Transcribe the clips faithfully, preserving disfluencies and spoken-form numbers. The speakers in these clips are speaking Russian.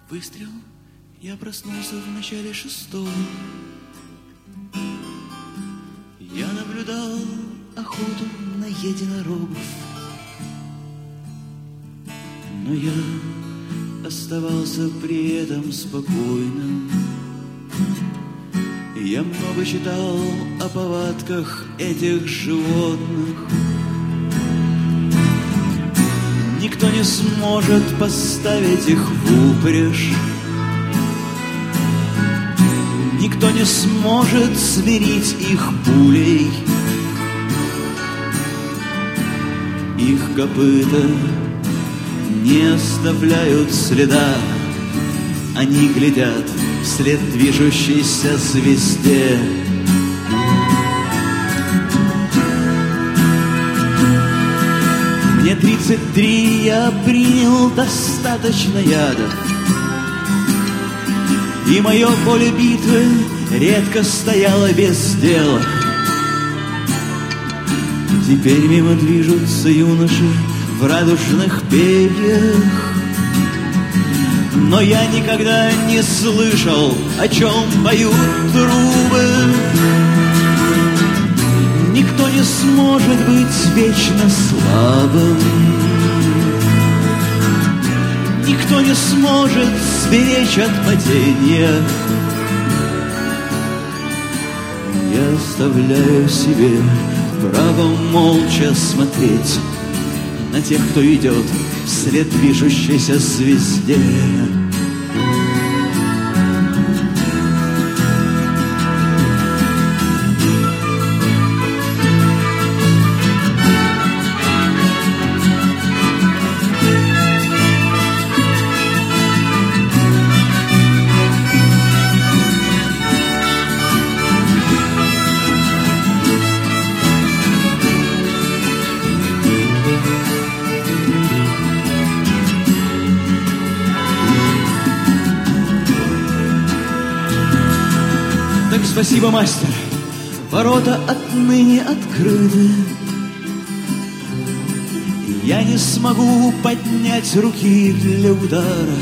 Выстрел, я проснулся в начале шестого. Я наблюдал охоту на единорогов, но я оставался при этом спокойным. Я много читал о повадках этих животных. Никто не сможет поставить их в упряжь. Никто не сможет смирить их пулей. Их копыта не оставляют следа. Они глядят вслед движущейся звезде. Мне тридцать три, я принял достаточно ядов, и мое поле битвы редко стояло без дела. Теперь мимо движутся юноши в радужных перьях, но я никогда не слышал, о чем поют трубы. Никто не сможет быть вечно слабым. Никто не сможет сберечь от падения. Я оставляю себе право молча смотреть на тех, кто идет вслед движущейся звезде. Спасибо, мастер, ворота отныне открыты. Я не смогу поднять руки для удара,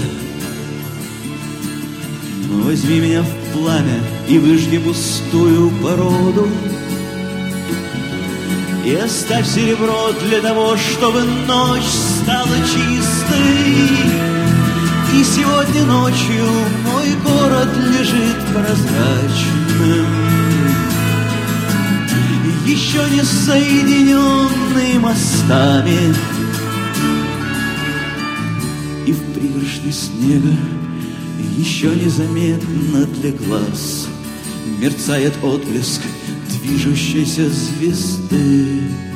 но возьми меня в пламя и выжги пустую породу, и оставь серебро для того, чтобы ночь стала чистой. И сегодня ночью мой город лежит прозрачным, еще не соединенный мостами. И в пригоршне снега еще незаметно для глаз мерцает отблеск движущейся звезды.